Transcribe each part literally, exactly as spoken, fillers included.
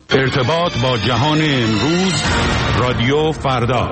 ارتباط با جهان امروز، رادیو فردا.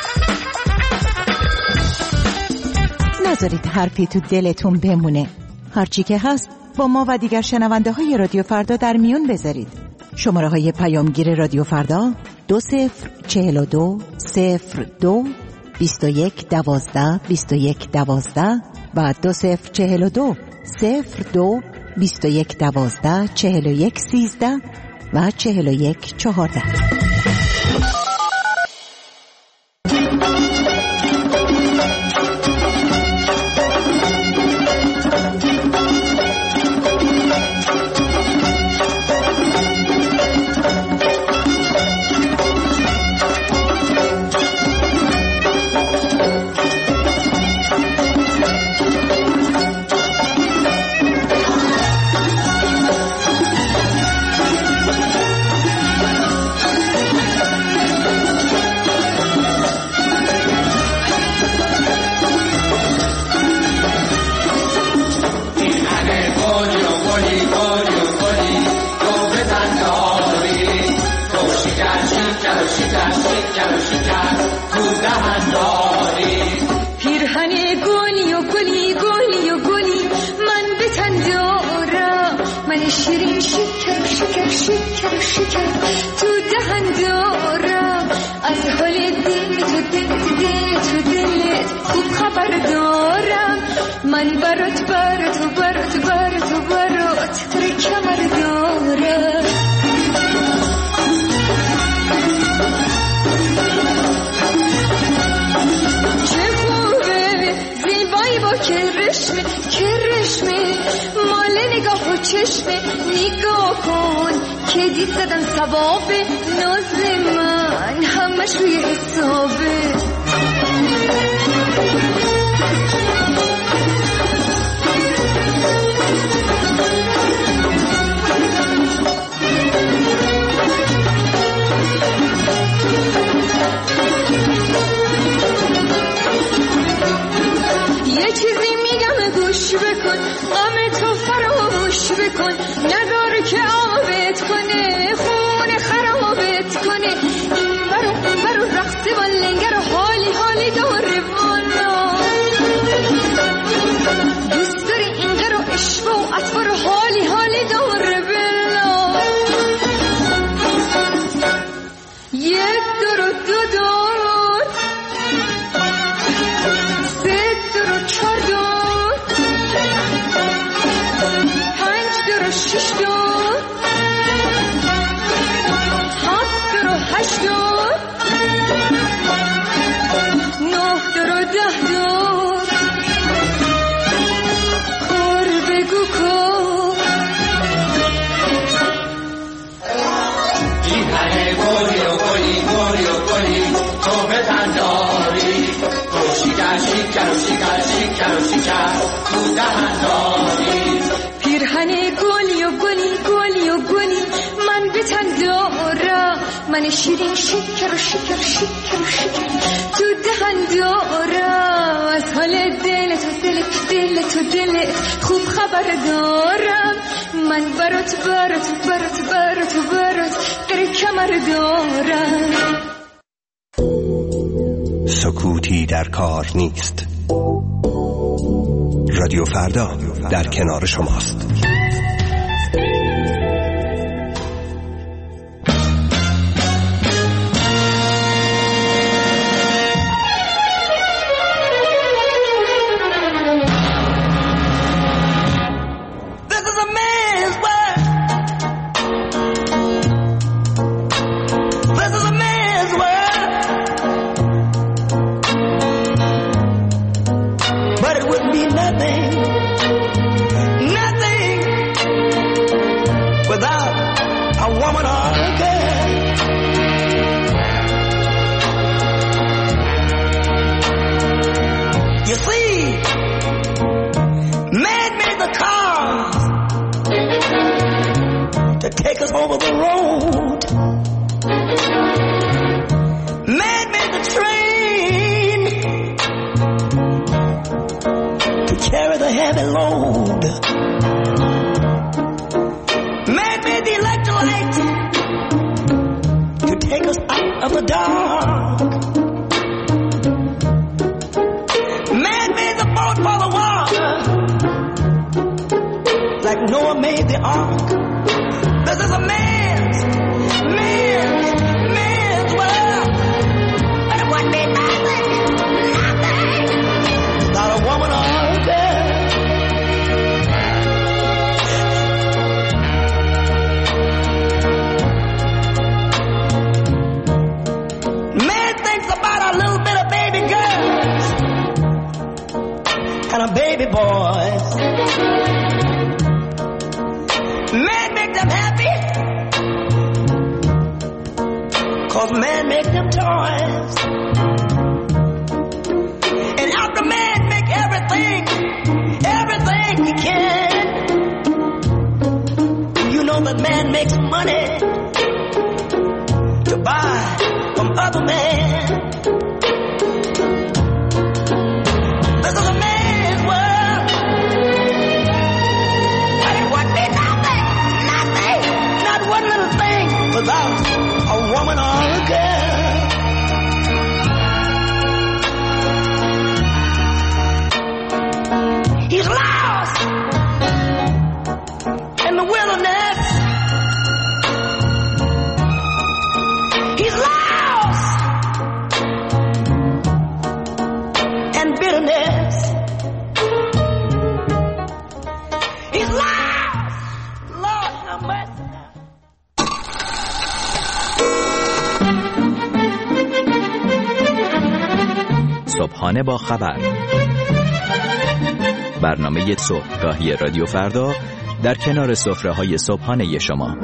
نذارید حرفی تو دلتون بمونه. هرچی که هست با ما و دیگر شنونده های رادیو فردا در میون بذارید. شماره های پیامگیر رادیو فردا دو صفر چهل و دو صفر دو بیست و یک دوازده بیست و یک دوازده و دو صفر چهل و دو صفر دو بیست و یک دوازده چهل و یک سیزده و چهل و یک چهارده. شیرین شکر شکر شکر شکر تو دهن دارم، از حال دل تو دل دل تو دلت خوب خبر دارم. من برات برات برات برات برات تر کمر دارم. چه خوبه زیبایی با کرشمه کرشمه مال نگاه و چشمه. نگاه کن که دید زدن ثواب ناز من همش روی حسابه. یه چیزی میگم گوش بکن، غم تو فراموش بکن، نداره که آبت کنه خون خرابت کنه. این برو اون برو رقص و لنگر و حالی حالی داره والا. دوست داری اینقدر و عشق و اطفار و حالی حالی داره بلا. یک دور و دو دور، سه دور و چهار دور، پنج دور و شش دور، هفت دور و هشت دور، نه دور و ده دور. کار بگو کار. این همه گلی و گلی گلی و گلی تو به تنداری، تو شکر شکر و شکر شکر و شکر تو دهنداری. پیرهن گلی و گلی گلی و گلی من به تن دارم. من شیرین شکر و شکر شکر و شکر تو دهن دارم. از حال دل تو دل دل تو دل خوب خبر دارم. من برات برات برات برات برات در کمر دارم. سکوتی در کار نیست. رادیو فردا در کنار شماست. Take us over the road. Man made the train to carry the heavy load. Man made the electric light to take us out of the dark. Man made the boat for the water like Noah made the ark. This is a man's, man's, man's world. But it wouldn't be nothing, nothing without a woman or a girl. Man thinks about a little bit of baby girls and a baby boys. Man make them happy, cause man make them toys. And after man make everything, everything he can, you know that man makes money to buy from other men. This is a man's world, but it wouldn't be nothing, nothing, not one little thing without a woman or a girl. He's lost in the wilderness. He's lost in bitterness. He's lost. Lord have mercy. صبحانه با خبر، برنامه صبحگاهی رادیو فردا در کنار سفره‌های صبحانه شما.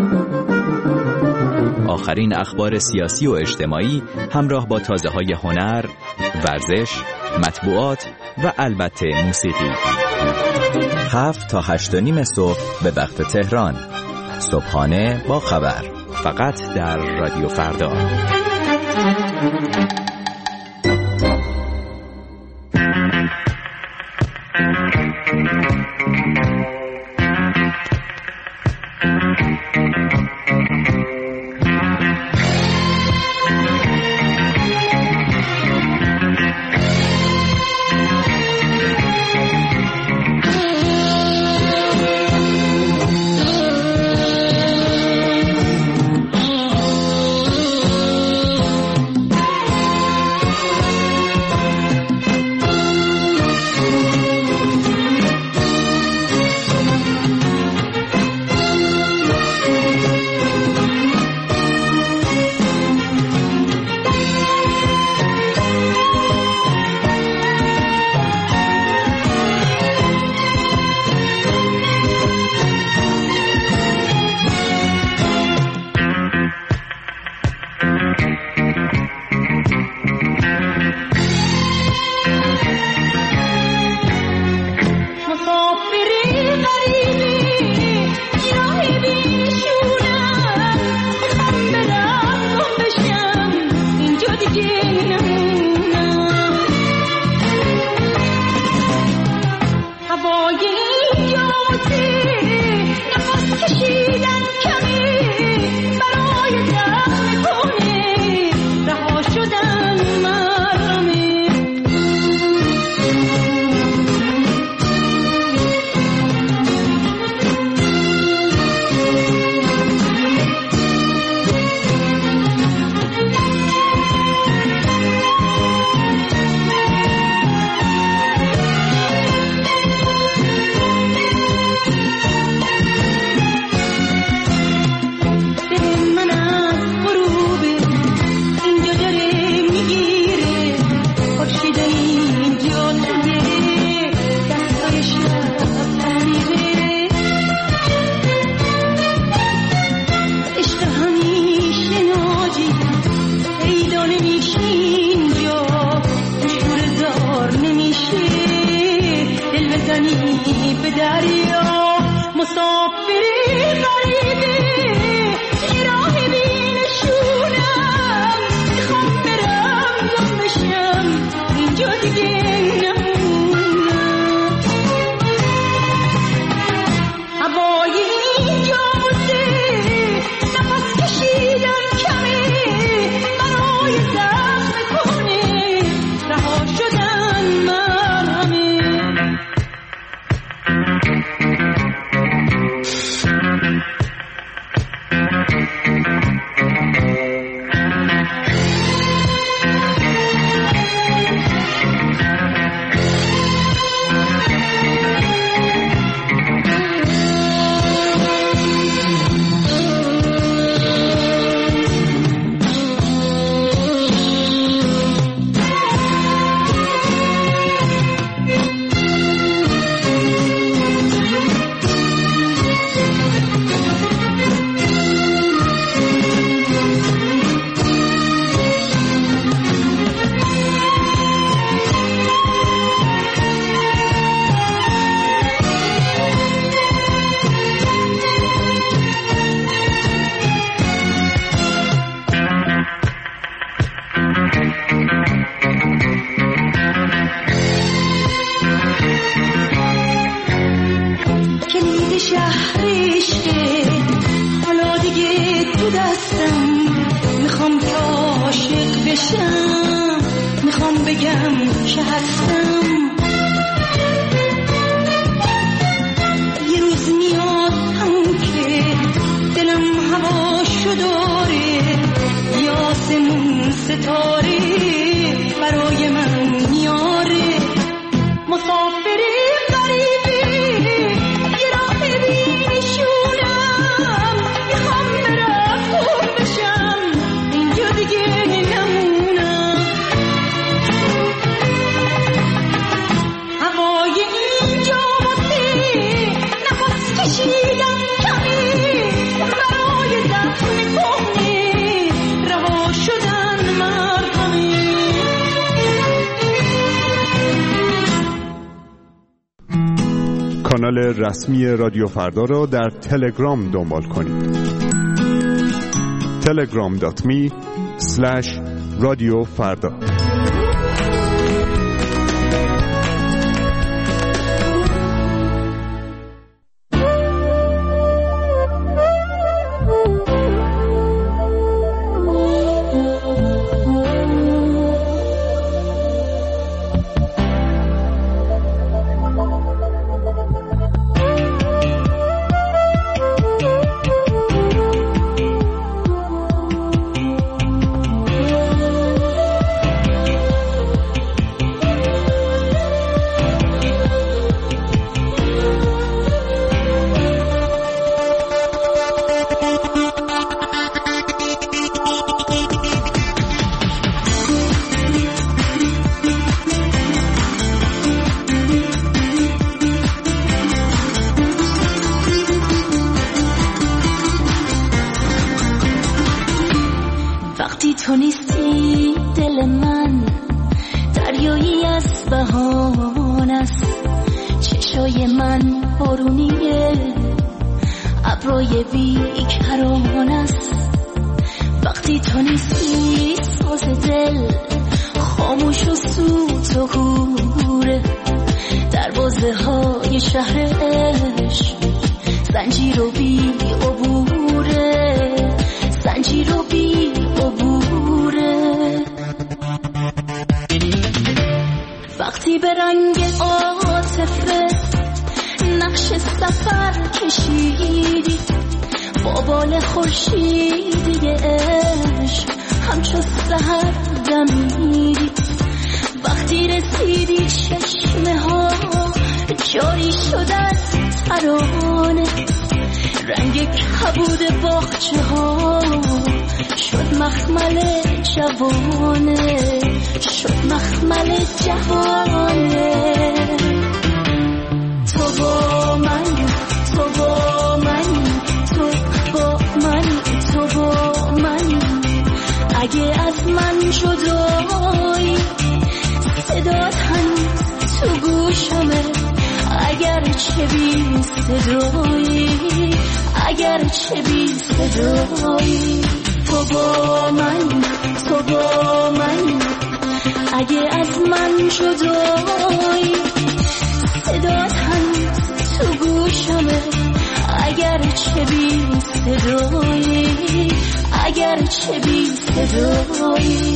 آخرین اخبار سیاسی و اجتماعی همراه با تازه‌های هنر، ورزش، مطبوعات و البته موسیقی. هفت تا هشت و نیم صبح به وقت تهران. صبحانه با خبر، فقط در رادیو فردا. هستم، میخوام که عاشق بشم، میخوام بگم که هستم. یه روز میاد همون که دلم هواشو داره، یه آسمون ستاره برای من میاره. مسافری غریبی یه راه بینشونم، میخوام برم خوب بشم، اینجا دیگه نمونم. هوای اینجا واسه نفس کشیدن کمی، برای زخم کهنه رها شدن مرهمی. کانال رسمی رادیو فردا را در تلگرام دنبال کنید. تلگرام دات می اسلش رادیو فردا. وقتی تو نیستی دل من دریایی از بهان است، چشای من بارونیه، ابرای بیکران است. وقتی تو نیستی ساز دل خاموش و سوت و کوره، دروازه های شهر عشق زنجیر و بی عبوره، زنجیر و بی عبوره. وقتی به رنگ عاطفه نقش سفر کشیدی، با بال خورشیدی عشق همچو سحر دمیدی. وقتی رسیدی چشمه ها جاری شد از ترانه، رنگ کبود باغچه ها شد مخمل جوانه، شد مخمل جوانه. تو با من، تو با من، تو با من، تو با من. اگه از من جدایی صدات هنوز تو گوشمه، اگر چه بی صدایی، اگر چه بی صدایی. تو با من، تو با من. اگه از من جدایی صدات هنوز تو گوشمه، اگر چه بی صدایی، اگر چه بی صدایی.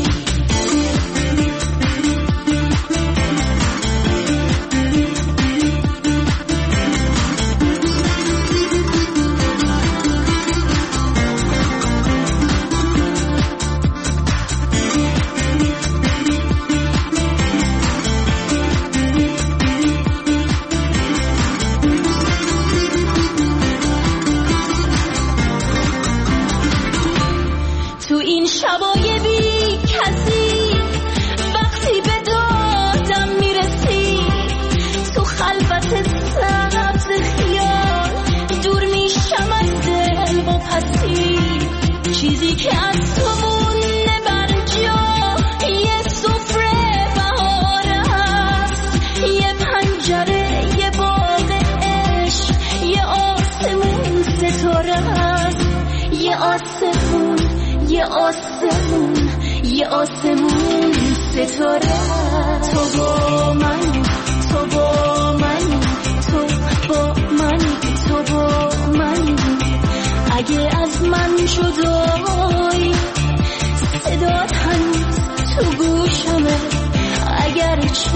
چیزی که از تو مونده بر جا یه سفره بهار است، یه پنجره، یه باغ عشق، یه آسمون ستاره است، یه آسمون، یه آسمون، یه آسمون ستاره. تو با من، تو با من، تو با من، تو با من. اگه از من جدا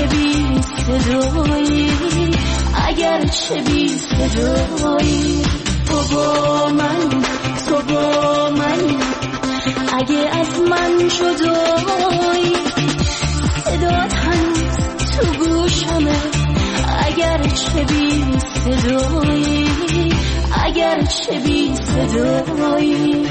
چه بی صدایی، اگر چه بی صدایی. تو با من، تو با من، اگه از من جدایی، صدات هنوز تو گوشمه، اگر چه بی صدایی، اگر چه بی صدایی.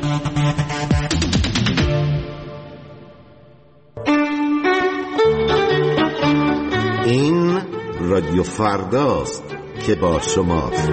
این رادیو فرداست که با شماست.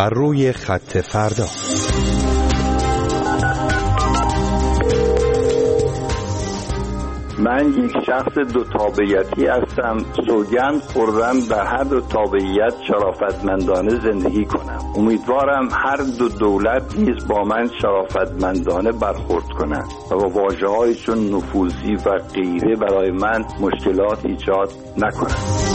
بر روی خط فردا. من یک شخص دو تابعیتی هستم. سوگند خوردم به هر دو تابعیت شرافتمندانه زندگی کنم. امیدوارم هر دو دولت نیز با من شرافتمندانه برخورد کنند و با واژه‌هایی چون نفوذی و غیره برای من مشکلات ایجاد نکنند.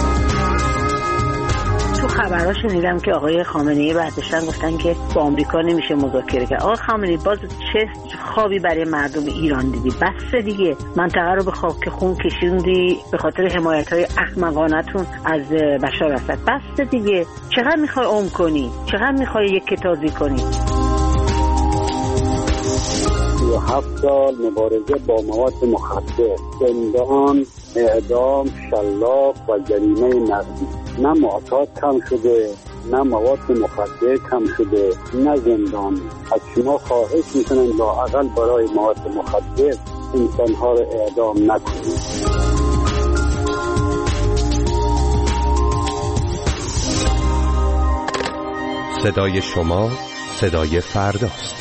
تو خبرها شنیدم که آقای خامنه‌ای بعدشن گفتن که با آمریکا نمیشه مذاکره کرد. آقای خامنه‌ای باز چه خوابی برای مردم ایران دیدی؟ بس دیگه، منطقه رو به خاک خون کشوندی به خاطر حمایت‌های احمقانه‌تون از بشار اسد. بس دیگه، چقدر میخوای عمر کنی؟ چقدر میخوای یک کتازی کنی؟ سی و هفت سال مبارزه با مواد مخدر، زندان، اعدام، شلاق و جریمه نقدی. نه معتاد کم شده، نه مواد مخدر کم شده، نه زندان. از شما خواهش میکنم لااقل برای مواد مخدر انسانها رو اعدام نکنید. صدای شما صدای فرداست.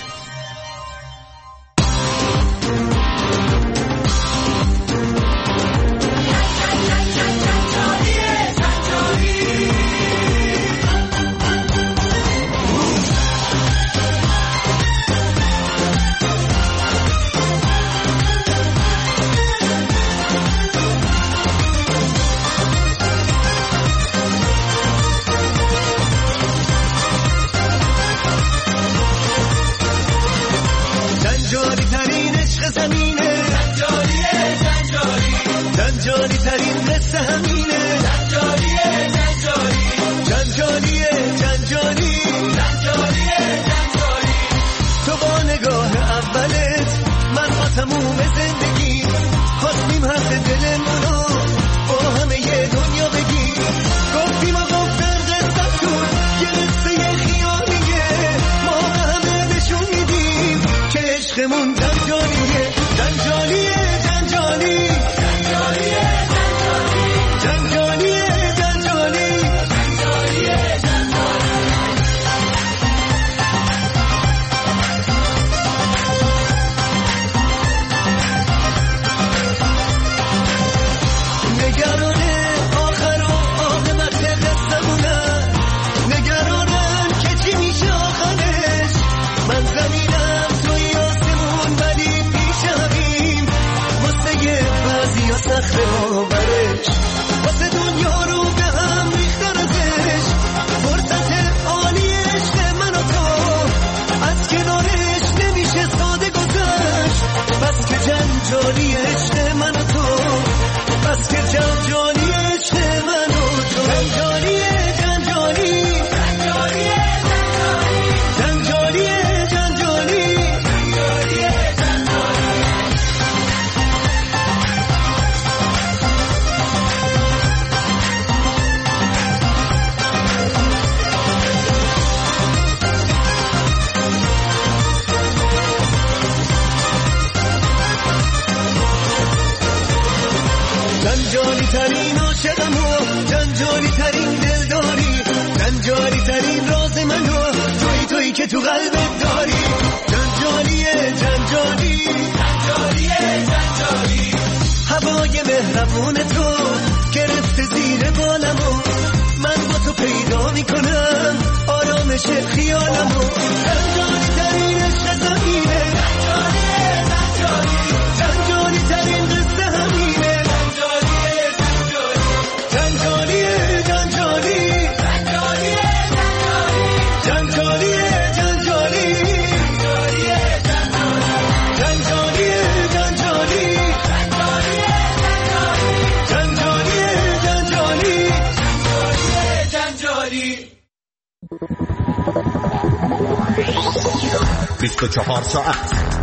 بیست و چهار ساعت،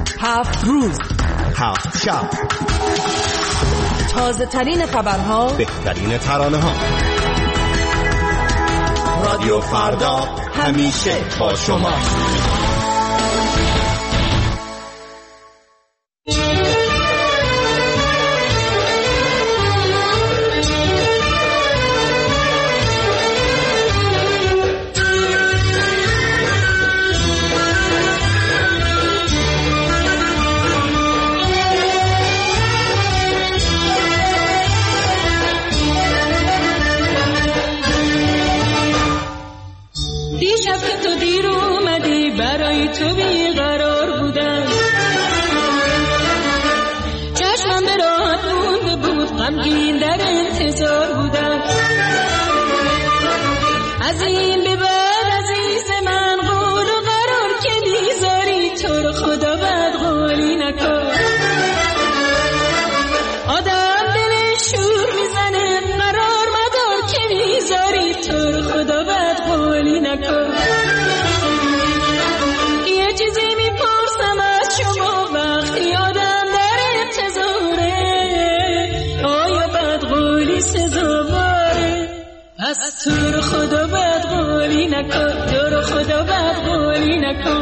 هفت روز، هفت شب، تازه ترین خبرها، بهترین ترانه ها. رادیو فردا همیشه با شما. غمگین در انتظار بودم. از این به بعد عزیز من قول و قرار که میذاری تو رو خدا بد قولی نکن. آدم دلش شور میزنه قرار مدار که میذاری تو رو خدا بد قولی نکن. یه چیزی میپرسم از شما وقتی آدم در انتظاره، آیا بد قولی سزاواره؟ پس تو رو خدا بد قولی نکن، تو رو خدا بد قولی نکن.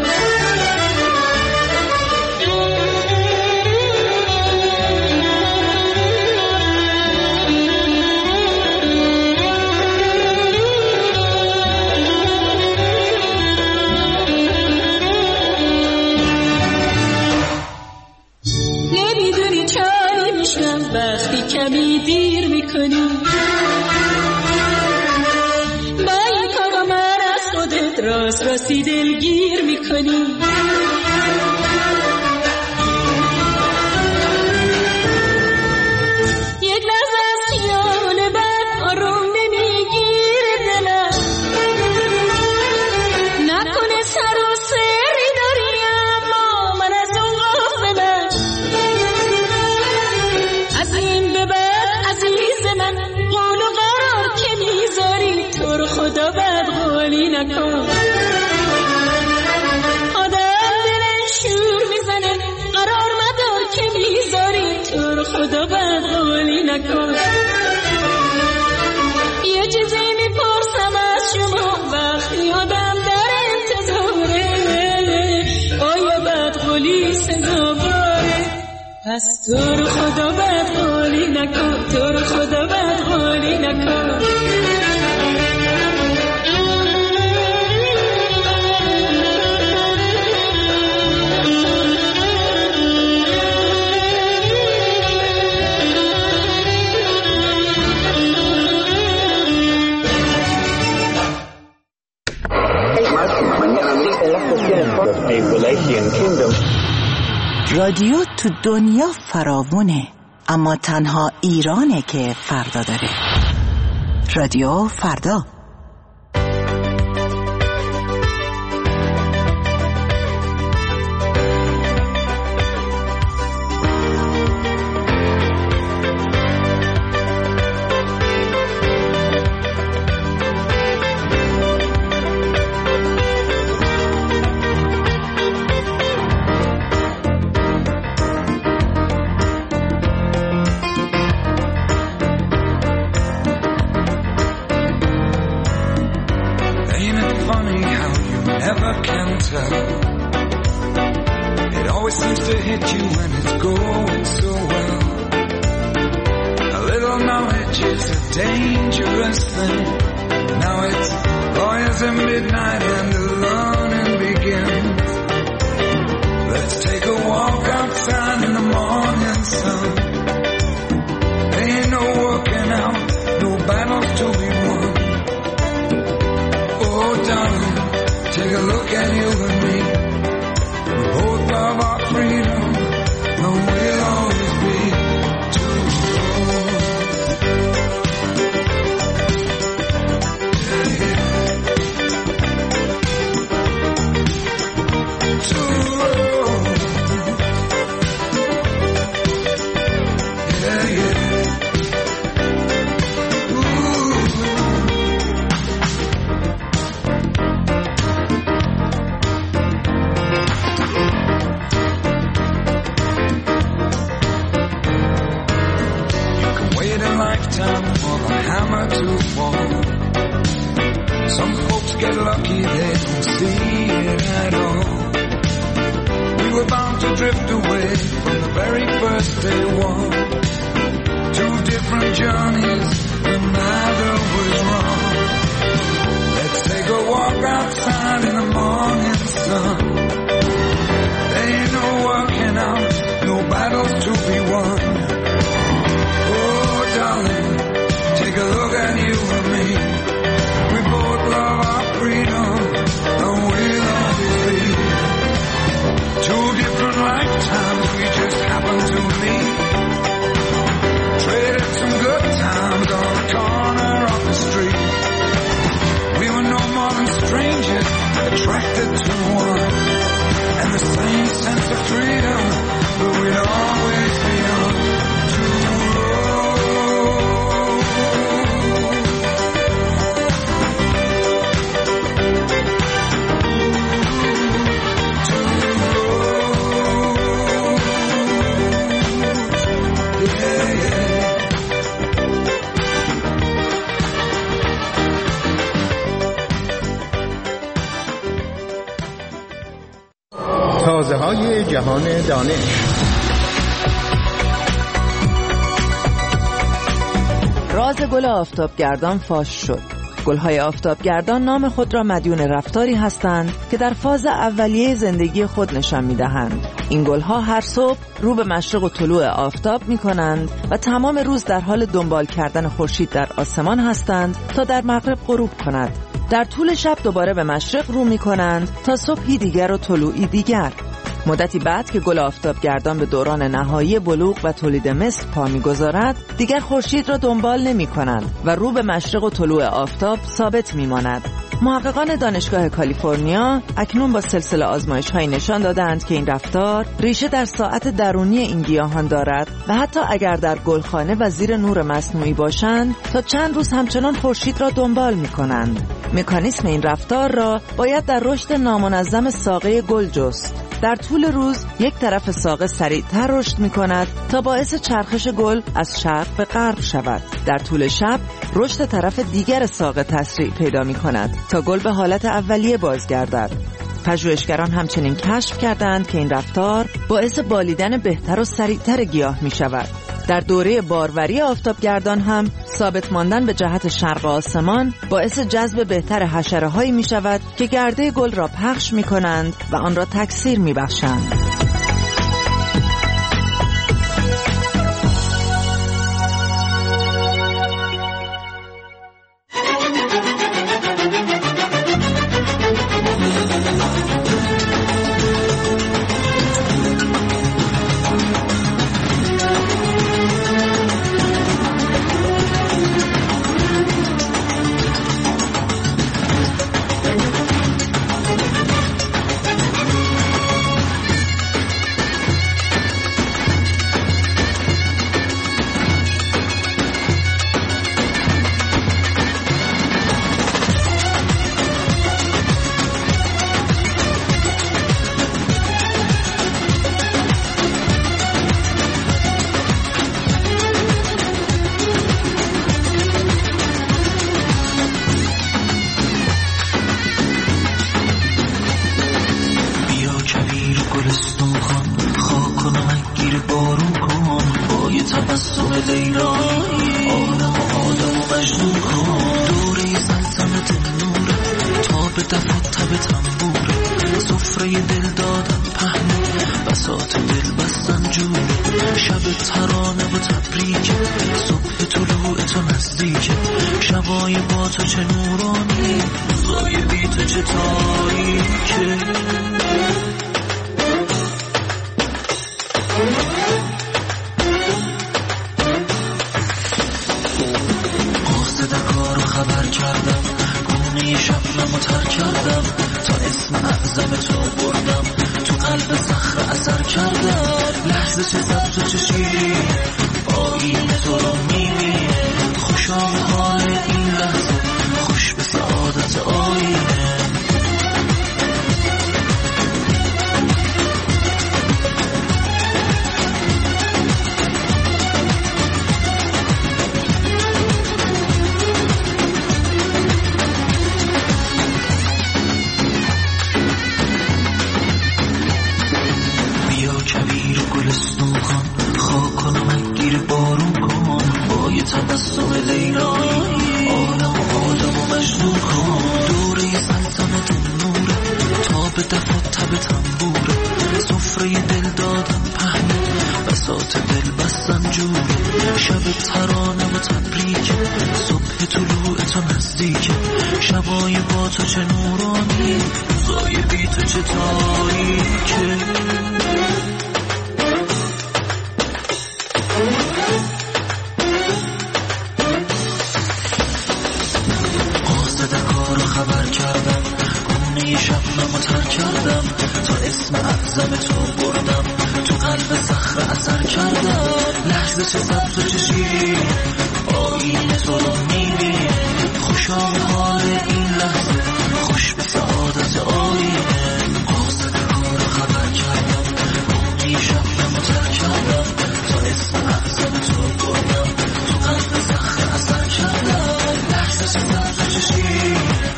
نمیدونی چایی میشم وقتی کمی دیر میکنی، راست راستی دلگیر میکنی. یک لحظه از خیال بد آروم نمیگیره دلم، نکنه سر و سری داری اما من از اون غافلم. از این به بعد عزیز من قول و قرار که میذاری تو رو خدا بد قولی نکن. خدا بد قولی نکن. یه چیزی میپرسم از شما وقتی آدم در انتظاره، آیا بد قولی سزاواره؟ پس تو رو خدا بد قولی نکن، تو رو خدا بد قولی نکن. رادیو تو دنیا فراوونه، اما تنها ایرانه که فردا داره. رادیو فردا. Lifetimes we just happen to meet, traded جهان دانش. راز گل آفتابگردان فاش شد. گل‌های آفتابگردان نام خود را مدیون رفتاری هستند که در فاز اولیه زندگی خود نشان می‌دهند. این گل‌ها هر صبح رو به مشرق و طلوع آفتاب می‌کنند و تمام روز در حال دنبال کردن خورشید در آسمان هستند تا در مغرب غروب کند. در طول شب دوباره به مشرق رو می‌کنند تا صبحی دیگر و طلوعی دیگر. مدتی بعد که گل آفتابگردان به دوران نهایی بلوغ و تولید مثل پا می‌گذارد، دیگر خورشید را دنبال نمی‌کنند و رو به مشرق و طلوع آفتاب ثابت می‌ماند. محققان دانشگاه کالیفرنیا اکنون با سلسله آزمایش‌هایی نشان دادند که این رفتار ریشه در ساعت درونی این گیاهان دارد و حتی اگر در گلخانه و زیر نور مصنوعی باشند، تا چند روز همچنان خورشید را دنبال می‌کنند. مکانیسم این رفتار را باید در رشد نامنظم ساقه گل جست. در طول روز یک طرف ساقه سریعتر رشد می کند تا باعث چرخش گل از شرق به غرب شود. در طول شب رشد طرف دیگر ساقه تسریع پیدا می کند تا گل به حالت اولیه بازگردد. پژوهشگران همچنین کشف کردند که این رفتار باعث بالیدن بهتر و سریعتر گیاه می شود. در دوره باروری آفتابگردان هم ثابت ماندن به جهت شرق آسمان باعث جذب بهتر حشره‌هایی می شود که گرده گل را پخش می کنند و آن را تکثیر می بخشند.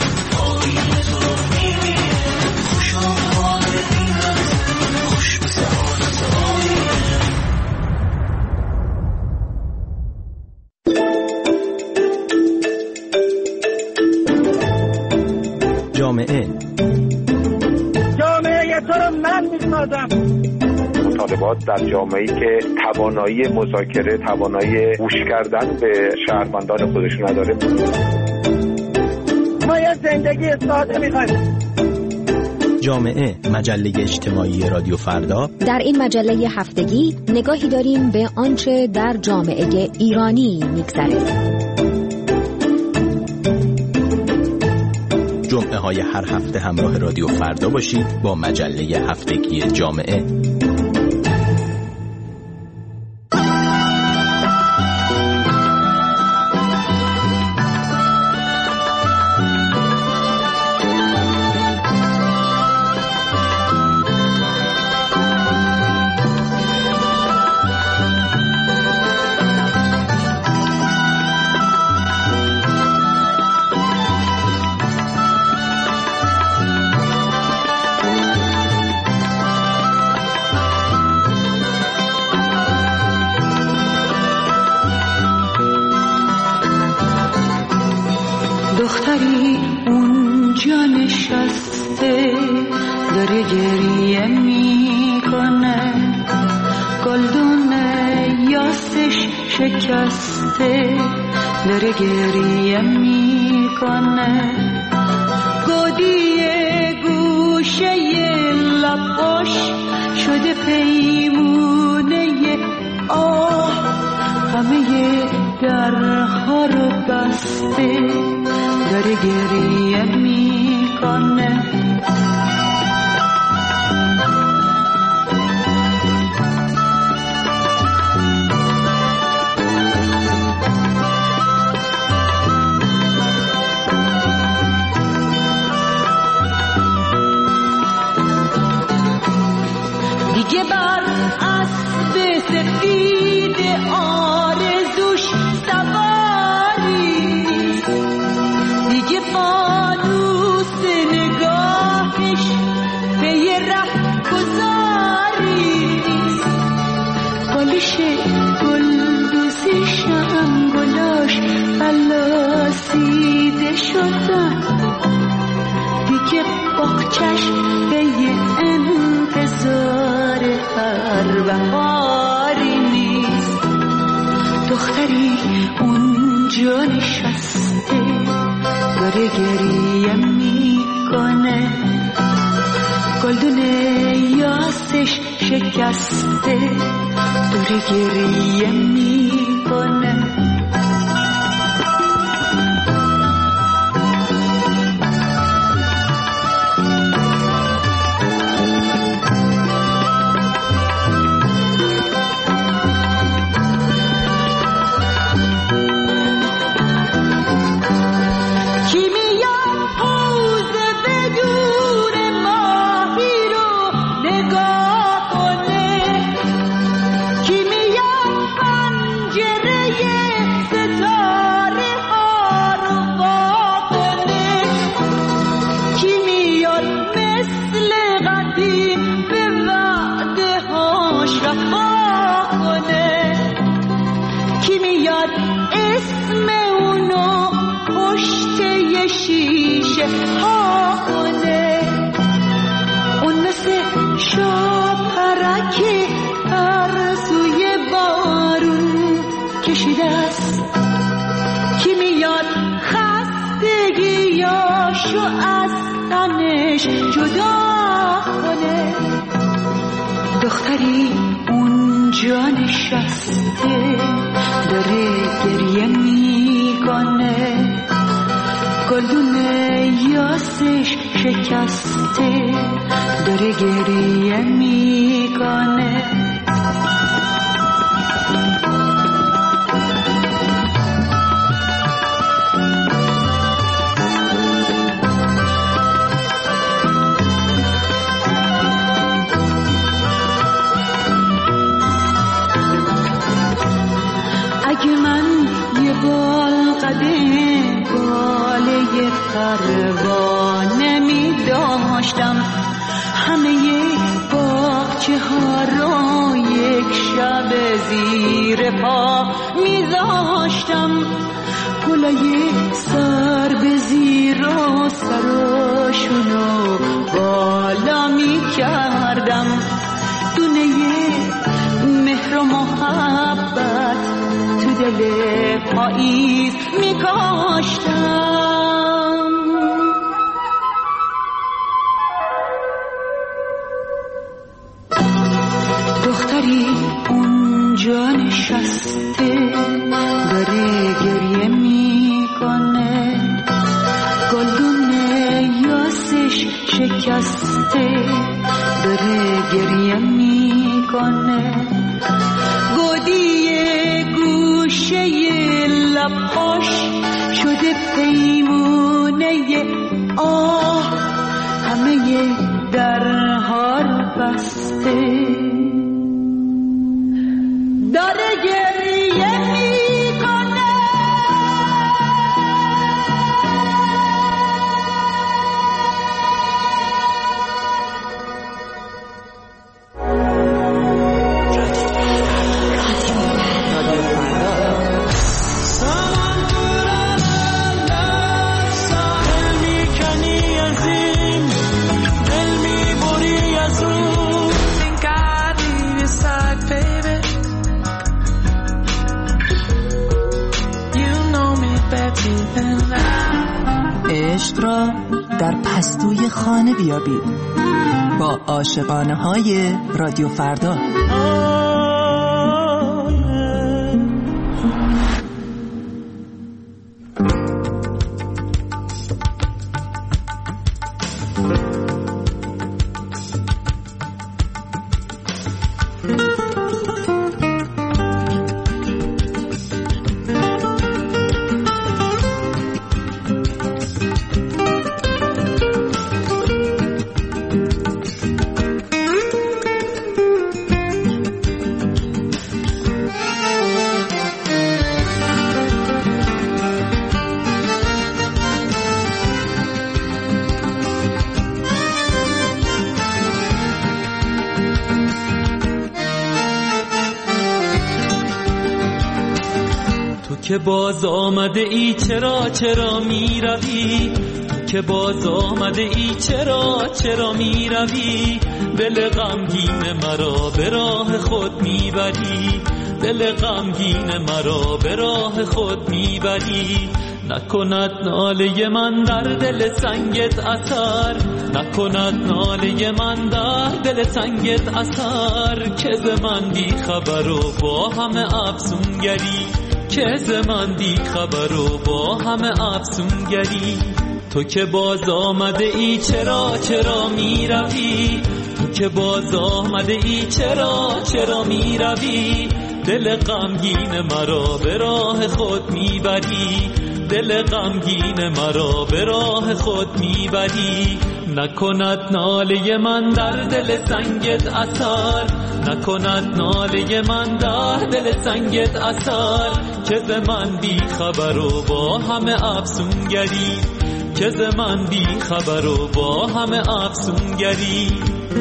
خوش افراد در جامعه‌ای که توانایی مذاکره، توانایی گوش کردن به شهروندان خودشون نداره. ما یه زندگی ساده می‌خوایم. جامعه، مجله اجتماعی رادیو فردا. در این مجله هفتگی نگاهی داریم به آنچه در جامعه ایرانی می‌گذره. جمعه های هر هفته همراه رادیو فردا باشید با مجله هفتگی جامعه. دختری اونجا نشسته داره گریه میکنه، گلدونه یاسش شکسته داره گریه میکنه، گودی گوشه لباش شده پیمونه آه، همه درها رو بسته داره گریه میکنه. دیگه بر اسب سفید آرزوش سواری، دیگه فانوس نگاهش پی ره گذاری، بالش گلدوزش هم گلاش خلاسیده شدن، دیگه باغچش پی انتظار هر بهاری نیست. دختری اونجا نشسته داره گریه میکنه، گلدونه یاسش شکسته داره گریه میکنه. دختری اونجا نشسته داره گریه میکنه، گلدونه یاسش شکسته داره گریه میکنه. پروانه می داشتم، همه باغچه ها رو یک شب زیر پا می داشتم، گلای سر به زیر و سراشونو بالا می کردم، دونه پاییز میکاشتم. دختری اونجا نشسته داره گریه میکنه، گلدون یاسش شکسته داره گریه میکنه، گودی گوشه لباش شده پیمونه آه، همه درها رو بسته داره گریه میکنه. عشق را در پستوی خانه بیابید با عاشقانه های رادیو فردا. که باز آمده ای چرا چرا می روی، که باز آمده ای چرا چرا می روی، دل غمگین مرا به راه خود می بری، دل غمگین مرا به راه خود می بری. نکند ناله من در دل سنگت اثر، نکند ناله من در دل سنگت اثر، که ز من بی خبر و با همه افسونگری، که ز من بی خبر و با همه افسونگری. تو که باز آمده ای چرا چرا می روی، تو که باز آمده ای چرا چرا می روی، دل غمگین مرا به راه خود می بری، دل غمگین مرا به راه خود می بری. نکند ناله من در دل سنگت اثر، نکند ناله من در دل سنگت اثر، که ز من بی خبر و با همه افسونگری، که ز من بی خبر و با همه افسونگری.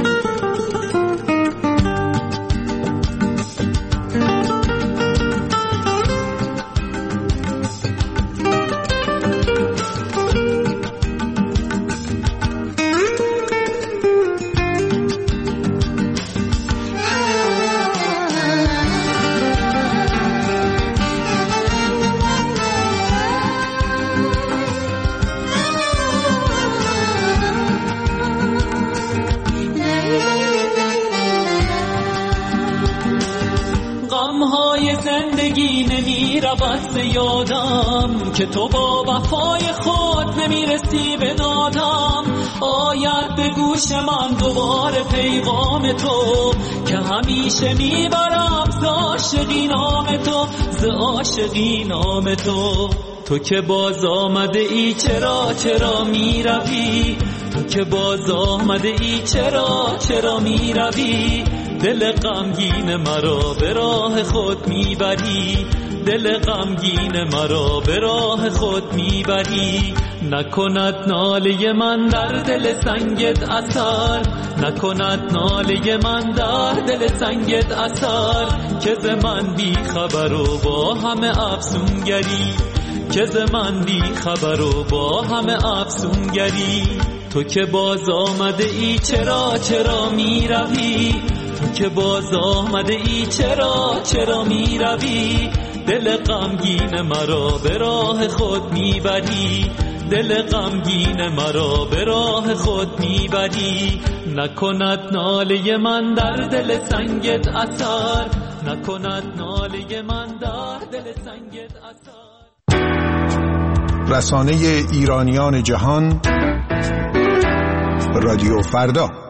زندگی نمی رود ز یادم، که تو با وفای خود نمی رسی به دادم. آید به گوش من دوباره پیغام تو، که همیشه می برم ز عاشقی نام تو، ز عاشقی نام تو. تو که باز آمده ای چرا چرا می روی، تو که باز آمده ای چرا چرا می روی، دل غمگین مرا به راه خود میبری، دل غمگین مرا به راه خود میبری. نکند ناله من در دل سنگت اثر، نکند ناله من در دل سنگت اثر، که ز من بی خبر و با همه افسونگری، که ز من بی خبر و با همه افسونگری. تو که باز آمده ای چرا چرا می روی، تو که باز آمده ای چرا چرا می روی دل غمگین مرا به راه خود می بری دل غمگین مرا به راه خود می بری نکند ناله من در دل سنگت اثر نکند ناله من در دل سنگت اثر. رسانه ایرانیان جهان رادیو فردا.